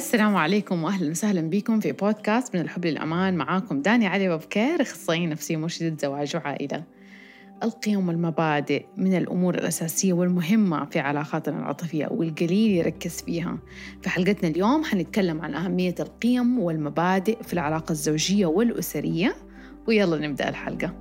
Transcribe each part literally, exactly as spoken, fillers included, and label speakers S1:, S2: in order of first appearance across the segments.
S1: السلام عليكم وأهلا وسهلا بكم في بودكاست من الحب للأمان. معاكم داني علي وبكير، أخصائي نفسي مرشدة زواج وعائلة. القيم والمبادئ من الأمور الأساسية والمهمة في علاقاتنا العاطفية والقليل يركز فيها. في حلقتنا اليوم حنتكلم عن أهمية القيم والمبادئ في العلاقة الزوجية والأسرية، ويلا نبدأ الحلقة.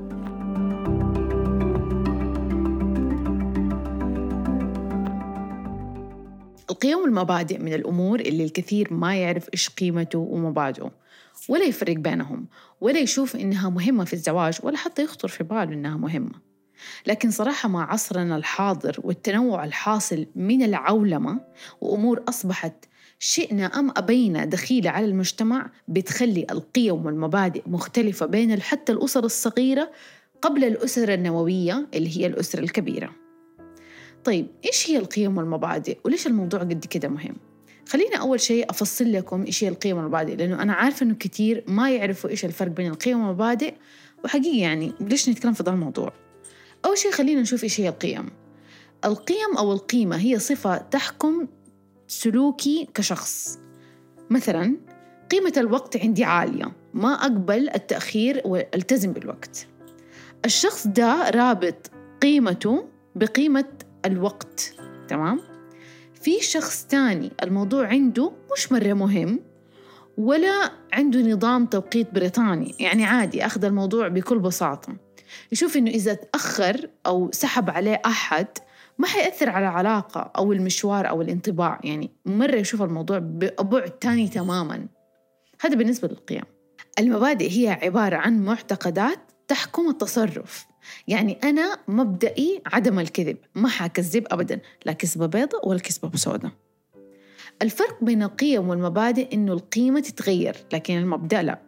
S1: القيم والمبادئ من الأمور اللي الكثير ما يعرف إيش قيمته ومبادئه، ولا يفرق بينهم، ولا يشوف إنها مهمة في الزواج، ولا حتى يخطر في باله إنها مهمة. لكن صراحة مع عصرنا الحاضر والتنوع الحاصل من العولمة وأمور أصبحت شئنا أم أبينا دخيلة على المجتمع، بتخلي القيم والمبادئ مختلفة بين حتى الأسر الصغيرة قبل الأسرة النووية اللي هي الأسرة الكبيرة. طيب إيش هي القيم والمبادئ وليش الموضوع قد كده مهم؟ خلينا أول شيء أفصل لكم إيش هي القيم والمبادئ، لأنه أنا عارفة إنه كتير ما يعرفوا إيش الفرق بين القيم والمبادئ، وحقيقي يعني ليش نتكلم في هذا الموضوع. أول شيء خلينا نشوف إيش هي القيم. القيم أو القيمة هي صفة تحكم سلوكي كشخص. مثلا قيمة الوقت عندي عالية، ما أقبل التأخير والتزم بالوقت. الشخص ده رابط قيمته بقيمة الوقت، تمام؟ في شخص تاني الموضوع عنده مش مرة مهم، ولا عنده نظام توقيت بريطاني، يعني عادي أخذ الموضوع بكل بساطة. يشوف إنه إذا تأخر أو سحب عليه أحد ما حيأثر على العلاقة أو المشوار أو الانطباع، يعني مرة يشوف الموضوع ببعد تاني تماماً. هذا بالنسبة للقيم. المبادئ هي عبارة عن معتقدات تحكم التصرف. يعني أنا مبدئي عدم الكذب، ما حكذب أبداً، لا كذبة بيضة ولا كذبة بسودة. الفرق بين القيم والمبادئ إنه القيمة تتغير لكن المبدأ لا.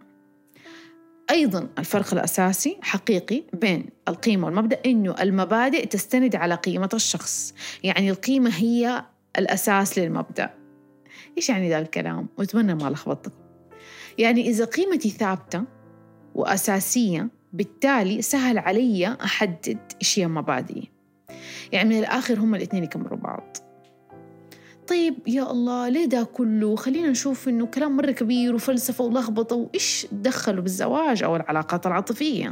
S1: أيضاً الفرق الأساسي حقيقي بين القيمة والمبدأ إنه المبادئ تستند على قيمة الشخص، يعني القيمة هي الأساس للمبدأ. إيش يعني ذا الكلام؟ وأتمنى ما لخبطتكم. يعني إذا قيمتي ثابتة وأساسية، بالتالي سهل علي أحدد إيش هي مبادئي. يعني من الآخر هم الاثنين يكملوا بعض. طيب يا الله ليه ده كله؟ خلينا نشوف إنه كلام مرة كبير وفلسفة ولخبطة، وإيش دخلوا بالزواج أو العلاقات العاطفية؟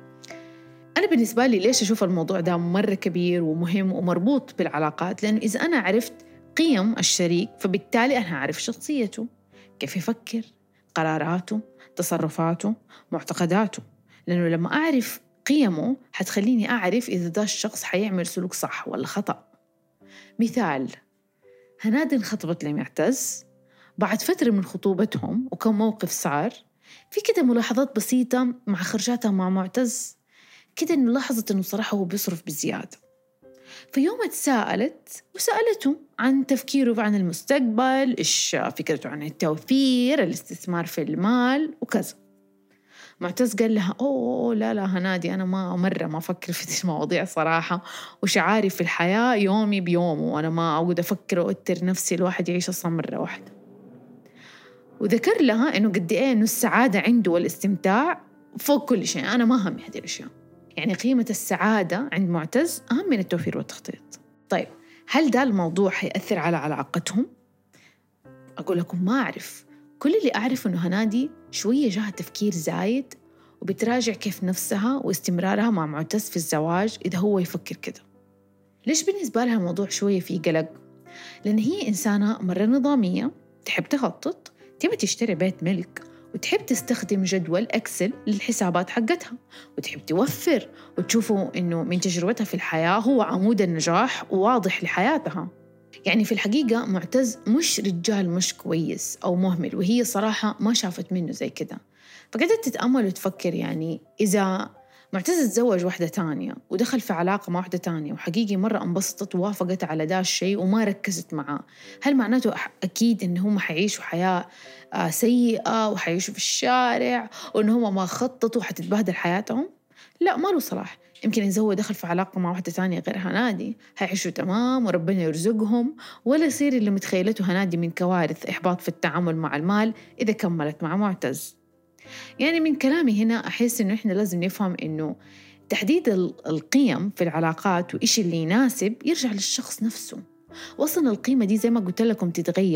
S1: أنا بالنسبة لي ليش أشوف الموضوع ده مرة كبير ومهم ومربوط بالعلاقات؟ لأنه إذا أنا عرفت قيم الشريك، فبالتالي أنا أعرف شخصيته، كيف يفكر، قراراته، تصرفاته، معتقداته. لأنه لما أعرف قيمه حتخليني أعرف إذا ده الشخص حيعمل سلوك صح ولا خطأ. مثال، هنادي انخطبت لمعتز. بعد فترة من خطوبتهم وكم موقف صار، في كده ملاحظات بسيطة مع خرجاتها مع معتز، كده إنه لاحظت إنه صراحة هو بيصرف بزيادة. في يوم تساءلت وسألته عن تفكيره عن المستقبل، إيش فكرته عن التوفير، الاستثمار في المال وكذا. معتز قال لها أوه لا لا هنادي، أنا ما مرة ما أفكر في المواضيع صراحة، وشعاري في الحياة يومي بيومه، وأنا ما أقعد أفكر وأتر نفسي، الواحد يعيش أصلا مرة واحدة. وذكر لها إنه قد إيه إنه السعادة عنده والاستمتاع فوق كل شيء، أنا ما همي هذه الأشياء. يعني قيمة السعادة عند معتز أهم من التوفير والتخطيط. طيب هل ده الموضوع هيأثر على علاقتهم؟ أقول لكم ما أعرف. كل اللي أعرف إنه هنادي شوية جاها تفكير زايد، وبتراجع كيف نفسها واستمرارها مع معتز في الزواج إذا هو يفكر كده. ليش بالنسبة لها الموضوع شوية فيه قلق؟ لأن هي إنسانة مرة نظامية، تحب تخطط، تبي تشتري بيت ملك، وتحب تستخدم جدول أكسل للحسابات حقتها، وتحب توفر، وتشوفوا إنه من تجربتها في الحياة هو عمود النجاح وواضح لحياتها. يعني في الحقيقة معتز مش رجال مش كويس أو مهمل، وهي صراحة ما شافت منه زي كده. فقدرت تتأمل وتفكر، يعني إذا معتز تزوج واحدة تانية ودخل في علاقة مع واحدة تانية وحقيقي مرة انبسطت ووافقت على دا الشيء وما ركزت معاه، هل معناته أكيد إن هم حيعيشوا حياة سيئة وحيعيشوا في الشارع وإن هم ما خططوا حتتبهدل حياتهم؟ لا، ما له صلاح. يمكن إذا هو دخل في علاقة مع واحدة تانية غير هنادي هيعيشوا تمام وربنا يرزقهم، ولا يصير اللي متخيلته هنادي من كوارث إحباط في التعامل مع المال إذا كملت مع معتز. يعني من كلامي هنا أحس إنه إحنا لازم نفهم إنه تحديد القيم في العلاقات وإيش اللي يناسب يرجع للشخص نفسه. وصلنا القيمة دي زي ما قلت لكم تتغير،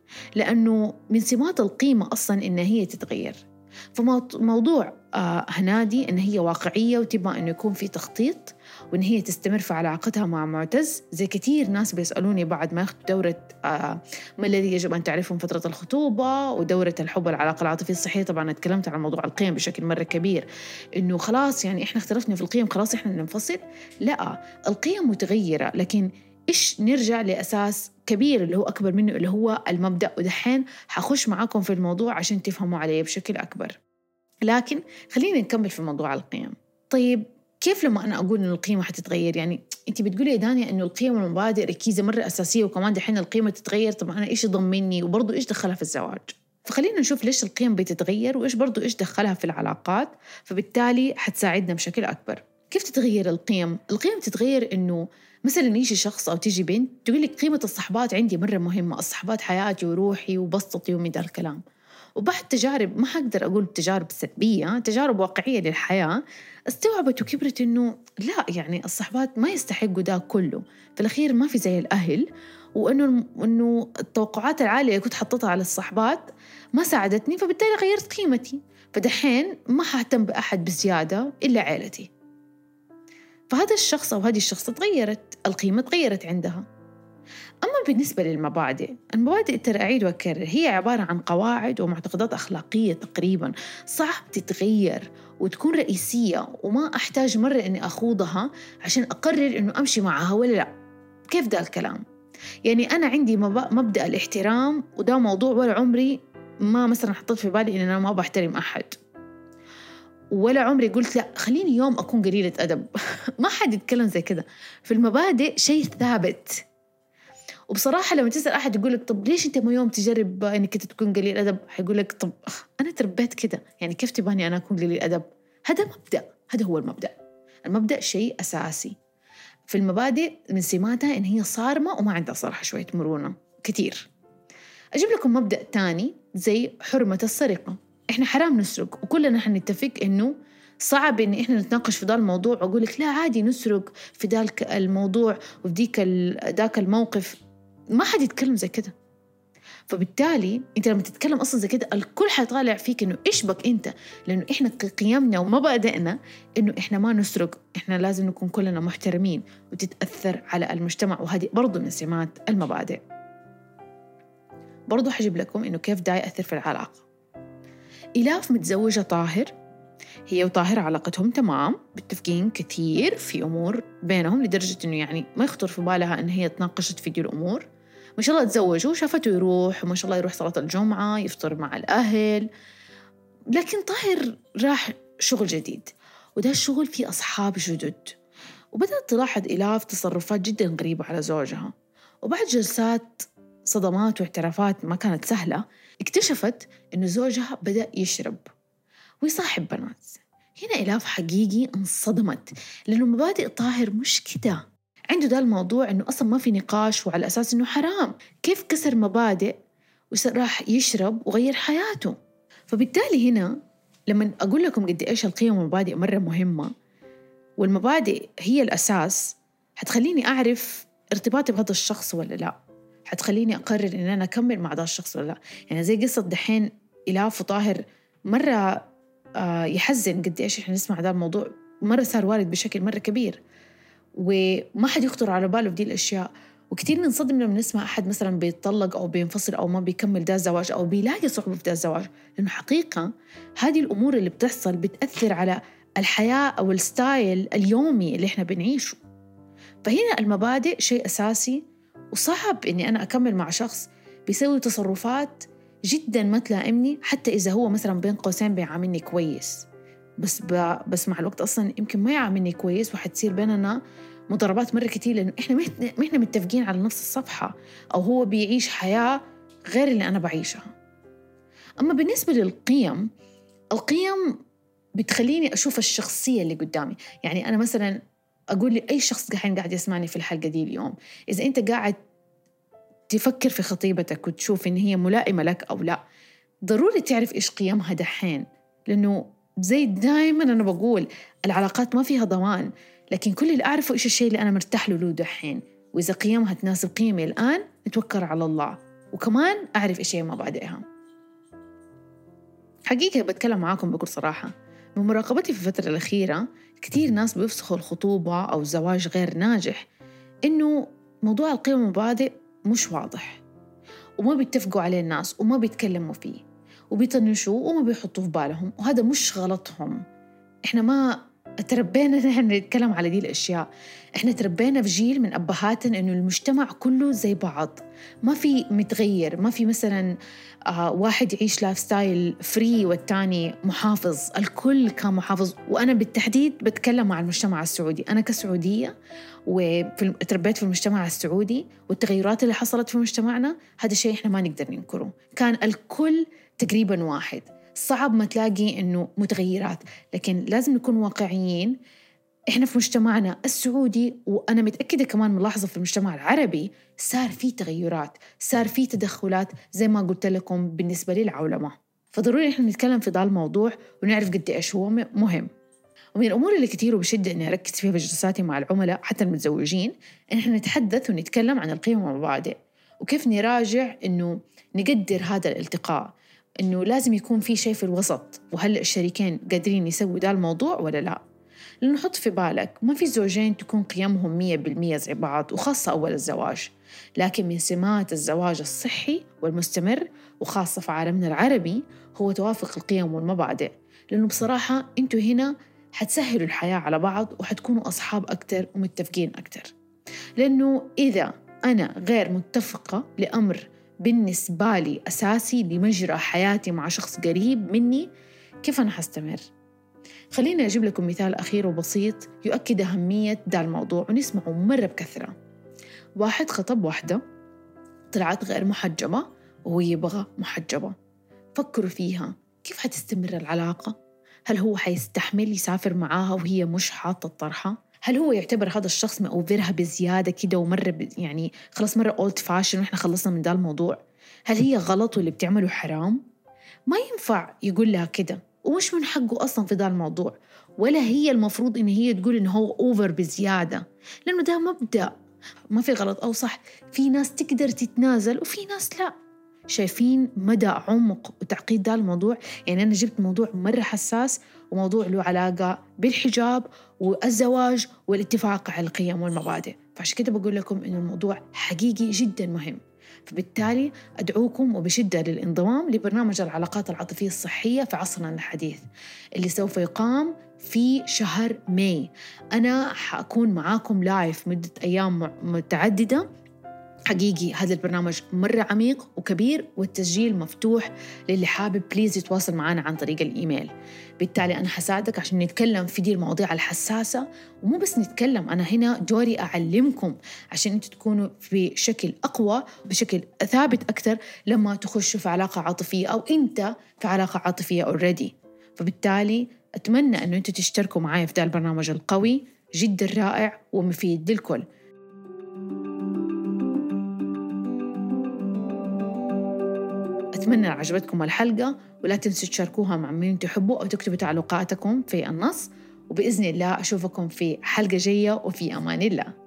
S1: لأنه من سمات القيمة أصلاً إن هي تتغير. فموضوع آه هنادي إن هي واقعية وتبغى إنه يكون في تخطيط وإن هي تستمر في علاقتها مع معتز. زي كتير ناس بيسألوني بعد ما ياخدوا دورة آه ما الذي يجب أن تعرفه من فترة الخطوبة ودورة الحب والعلاقة العاطفية الصحية. طبعاً اتكلمت عن موضوع القيم بشكل مرة كبير، إنه خلاص يعني إحنا اختلفنا في القيم خلاص إحنا ننفصل. لا، القيم متغيرة، لكن إيش نرجع لأساس كبير اللي هو أكبر منه اللي هو المبدأ. ودحين حخش معاكم في الموضوع عشان تفهموا عليه بشكل أكبر، لكن خلينا نكمل في موضوع القيم. طيب كيف لما أنا أقول إنه القيمة حتتغير؟ يعني أنت بتقولي يا دانيا إنه القيم والمبادئ ركيزة مرة أساسية وكمان دحين القيمة تتغير. طب أنا إيش يضمني وبرضو إيش دخلها في الزواج؟ فخلينا نشوف ليش القيم بتتغير وإيش برضو إيش دخلها في العلاقات، فبالتالي حتساعدنا بشكل أكبر. كيف تتغير القيم؟ القيم تتغير إنه مثلاً يجي شخص أو تيجي بنت تقول لك قيمة الصحبات عندي مرة مهمة، الصحبات حياتي وروحي وبسطتي ومن ذا الكلام. وبعد تجارب، ما حقدر أقول تجارب سلبية، تجارب واقعية للحياة، استوعبت وكبرت إنه لا، يعني الصحبات ما يستحقوا ده كله، في الأخير ما في زي الأهل. وإنه إنه التوقعات العالية اللي كنت حطتها على الصحبات ما ساعدتني، فبالتالي غيرت قيمتي. فدحين ما حاهتم بأحد بزيادة إلا عائلتي. فهذا الشخص أو هذه الشخصة تغيرت، القيمة تغيرت عندها. أما بالنسبة للمبادئ، المبادئ ترى أعيد وأكرر هي عبارة عن قواعد ومعتقدات أخلاقية تقريباً صعب تتغير وتكون رئيسية، وما أحتاج مرة أني أخوضها عشان أقرر أنه أمشي معها ولا لا. كيف ده الكلام؟ يعني أنا عندي مبدأ الاحترام، وده موضوع ولا عمري ما مثلاً حطيت في بالي أن أنا ما بحترم أحد، ولا عمري قلت لا خليني يوم أكون قليلة أدب. ما حد يتكلم زي كده. في المبادئ شيء ثابت. وبصراحة لما تسأل أحد يقولك طب ليش أنت ما يوم تجرب أنك تكون قليل أدب، حيقولك طب أنا تربيت كده، يعني كيف تباني أنا أكون قليل أدب؟ هذا مبدأ، هذا هو المبدأ. المبدأ شيء أساسي. في المبادئ من سماتها إن هي صارمة وما عندها صراحة شوية مرونة كتير. أجيب لكم مبدأ تاني زي حرمة السرقة. إحنا حرام نسرق، وكلنا حنتفق إنه صعب إن إحنا نتناقش في ذا الموضوع وأقول لك لا عادي نسرق في ذاك الموضوع وفي ديك ذاك الموقف. ما حد يتكلم زي كده. فبالتالي أنت لما تتكلم أصلا زي كده الكل حيطالع فيك إنه إيش بك أنت، لأنه إحنا قيمنا ومبادئنا إنه إحنا ما نسرق، إحنا لازم نكون كلنا محترمين وتتأثر على المجتمع، وهذه برضو من سمات المبادئ. برضو حجيب لكم إنه كيف ده يأثر في العلاقة. إلاف متزوجة طاهر، هي وطاهر علاقتهم تمام، متفقين كثير في أمور بينهم لدرجة إنه يعني ما يخطر في بالها إن هي تناقشت في دي الأمور. ما شاء الله تزوجوا، شافته يروح وما شاء الله يروح صلاة الجمعة، يفطر مع الأهل. لكن طاهر راح شغل جديد، وده الشغل فيه أصحاب جدد، وبدأت تلاحظ إلاف تصرفات جدا غريبة على زوجها. وبعد جلسات صدمات واعترافات ما كانت سهلة، اكتشفت إنه زوجها بدأ يشرب ويصاحب بنات. هنا إلاف حقيقي انصدمت، لأنه مبادئ طاهر مش كده. عنده ده الموضوع إنه أصلا ما في نقاش، وعلى أساس إنه حرام. كيف كسر مبادئ وراح يشرب وغير حياته؟ فبالتالي هنا لما أقول لكم قد إيش القيم والمبادئ مرة مهمة، والمبادئ هي الأساس، حتخليني أعرف ارتباطي بهذا الشخص ولا لا، حتخليني أقرر إن أنا أكمل مع هذا الشخص ولا لا. يعني زي قصة دحين إلاف وطاهر، مرة آه يحزن قد إيش إحنا نسمع هذا الموضوع، مرة صار وارد بشكل مرة كبير وما حد يخطر على باله بدي الأشياء. وكتير ننصدم لما نسمع أحد مثلا بيتطلق أو بينفصل أو ما بيكمل ده الزواج أو بيلاقي صعوبة في ده الزواج، لأنه حقيقة هذه الأمور اللي بتحصل بتأثر على الحياة أو الستايل اليومي اللي إحنا بنعيشه. فهنا المبادئ شيء أساسي، وصعب إني أنا أكمل مع شخص بيسوي تصرفات جدا ما تلائمني، حتى إذا هو مثلا بين قوسين بيعاملني كويس، بس ب... بس مع الوقت أصلا يمكن ما يعاملني كويس، وحتصير بيننا مضاربات مرة كتير، لأنه إحنا ما إحنا متفقين على نفس الصفحة، أو هو بيعيش حياة غير اللي أنا بعيشها. أما بالنسبة للقيم، القيم بتخليني أشوف الشخصية اللي قدامي. يعني أنا مثلا أقول لي أي شخص الحين قاعد يسمعني في الحلقة دي اليوم، إذا أنت قاعد تفكر في خطيبتك وتشوف إن هي ملائمة لك أو لا، ضروري تعرف إيش قيمها دحين، لأنه زي دايما أنا بقول العلاقات ما فيها ضمان، لكن كل اللي أعرفه إيش الشيء اللي أنا مرتاح له له دحين، وإذا قيمها تناسب قيمي الآن نتوكل على الله. وكمان أعرف إيش هي مبادئها. حقيقة بتكلم معاكم بكل صراحة، من مراقبتي في الفترة الأخيرة كتير ناس بيفسخوا الخطوبة أو الزواج غير ناجح إنه موضوع القيم والمبادئ مش واضح، وما بيتفقوا عليه الناس وما بيتكلموا فيه وبيطنشوه وما بيحطوه في بالهم، وهذا مش غلطهم. إحنا ما تربينا نحن نتكلم على دي الأشياء، إحنا تربينا في جيل من أبهاتنا إنه المجتمع كله زي بعض، ما في متغير، ما في مثلاً آه واحد يعيش لايف ستايل فري والتاني محافظ، الكل كان محافظ. وأنا بالتحديد بتكلم عن المجتمع السعودي، أنا كسعودية وتربيت في المجتمع السعودي، والتغيرات اللي حصلت في مجتمعنا هذا شيء إحنا ما نقدر ننكره، كان الكل تقريباً واحد. صعب ما تلاقي إنه متغيرات، لكن لازم نكون واقعيين. إحنا في مجتمعنا السعودي، وأنا متأكدة كمان ملاحظة في المجتمع العربي، صار في تغيرات، صار في تدخلات زي ما قلت لكم بالنسبة للعولمة. فضروري إحنا نتكلم في ذا الموضوع ونعرف قد إيش هو مهم. ومن الأمور اللي كتير وبشدة إني أركز فيها في جلساتي مع العملاء حتى المتزوجين، إن إحنا نتحدث ونتكلم عن القيم والمبادئ، وكيف نراجع إنه نقدر هذا الالتقاء، إنه لازم يكون في شيء في الوسط، وهل الشريكين قادرين يسووا ده الموضوع ولا لا. لأنه حط في بالك ما في زوجين تكون قيمهم مية بالمية زي بعض، وخاصة أول الزواج. لكن من سمات الزواج الصحي والمستمر، وخاصة في عالمنا العربي، هو توافق القيم والمبادئ. لأنه بصراحة أنتوا هنا حتسهلوا الحياة على بعض، وحتكونوا أصحاب أكتر ومتفقين أكتر. لأنه إذا أنا غير متفقة لأمر بالنسبة لي أساسي لمجرى حياتي مع شخص قريب مني، كيف أنا حستمر؟ خليني أجيب لكم مثال أخير وبسيط يؤكد أهمية ده الموضوع ونسمعه مرة بكثرة. واحد خطب واحدة طلعت غير محجبة وهو يبغى محجبة. فكروا فيها، كيف حتستمر العلاقة؟ هل هو حيستحمل يسافر معاها وهي مش حاطة الطرحة؟ هل هو يعتبر هذا الشخص مأوفرها بزيادة كده ومرة ب... يعني خلاص مرة old fashion وإحنا خلصنا من ده الموضوع؟ هل هي غلط واللي بتعمله حرام؟ ما ينفع يقول لها كده، ومش من حقه أصلا في ده الموضوع، ولا هي المفروض إن هي تقول إنه هو أوفر بزيادة، لأنه ده مبدأ. ما في غلط أو صح، في ناس تقدر تتنازل وفي ناس لا. شايفين مدى عمق وتعقيد ده الموضوع؟ يعني أنا جبت موضوع مرة حساس، وموضوع له علاقة بالحجاب والزواج والاتفاق على القيم والمبادئ، فعشان كده بقول لكم إنه الموضوع حقيقي جدا مهم. فبالتالي أدعوكم وبشدة للانضمام لبرنامج العلاقات العاطفية الصحية في عصرنا الحديث، اللي سوف يقام في شهر ماي. أنا حأكون معاكم لايف مدة أيام متعددة. حقيقي هذا البرنامج مرة عميق وكبير، والتسجيل مفتوح للي حابب بليز يتواصل معنا عن طريق الإيميل. بالتالي أنا حساعدك عشان نتكلم في دي المواضيع الحساسة، ومو بس نتكلم، أنا هنا دوري أعلمكم عشان أنتوا تكونوا في شكل أقوى بشكل ثابت أكتر لما تخشوا في علاقة عاطفية أو أنت في علاقة عاطفية already. فبالتالي أتمنى أنه أنتوا تشتركوا معايا في ده البرنامج القوي جدا رائع ومفيد للكل. أتمنى عجبتكم الحلقة، ولا تنسوا تشاركوها مع من تحبوا أو تكتبوا تعليقاتكم في النص، وبإذن الله أشوفكم في حلقة جاية، وفي أمان الله.